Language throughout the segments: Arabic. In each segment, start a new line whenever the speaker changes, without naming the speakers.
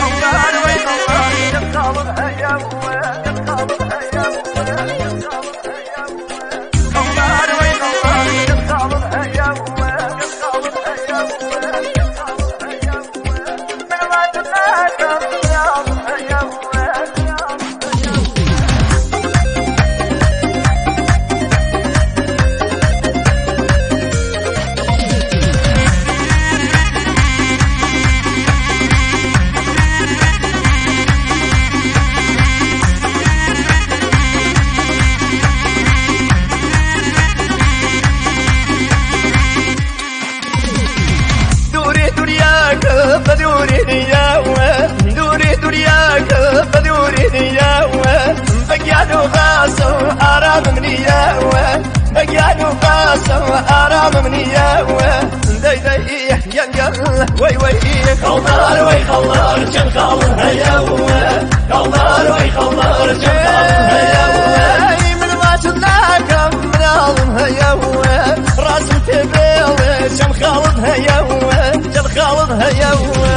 بدوري دنياك بدوري دنياك بقيانو غاسو أرام منياوه بقيانو غاسو أرام منياوه داي داي ينقل وي وي خلار وي خلار جن خلار هياوه خلار وي خلار جن خلار هياوه من ما شلاك من عظم هياوه راسم تبيل جن خالد هياوه جن خالد هياوه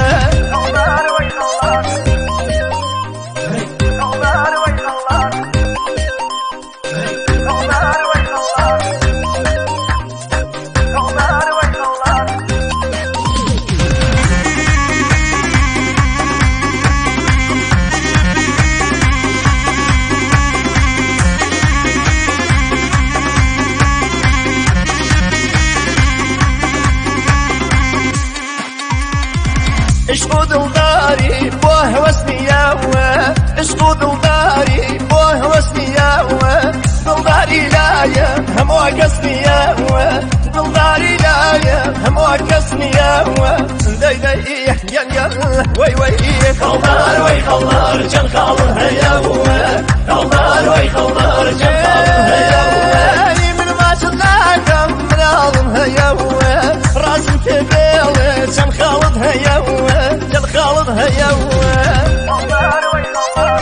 اشقو دلداري بوه وسنياوه اشقو دلداري بوه وسنياوه دلداري لايا هموك اسنياوه دلداري لايا هموك اسنياوه داي داي ينقل وي وي خلار وي خلار جن خالر هياوه خلار وي خلار جن خالر هياوه من ما شلاك من عظم هياوه راسم تبيل جن خالد هياوه جن خالد هياوه خلار وي خلار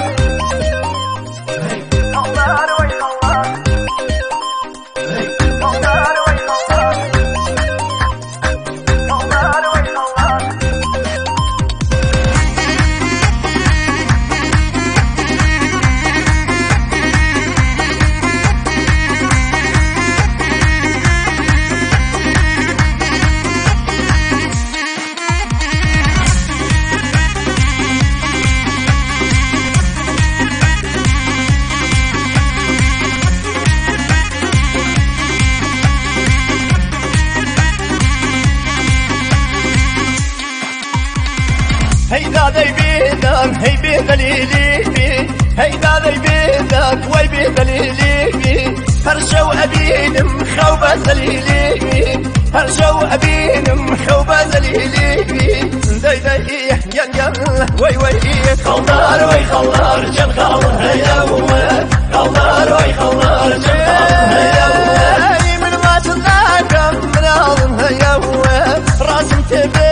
خلار وي خلار خلار وي خلار خلار وي خلار هيدا ذي بيدك هي بيدليلي هيدا ذي بيدك وي بيدليلي هرشو أبين مخوبة زليلي هرشو أبين مخوبة زليلي داي داي ينقل وي وي خلار وي خلار جن خالر هياوه خلار وي خلار جن خالر هياوه من ما شلاك من عظم هياوه راسم تبي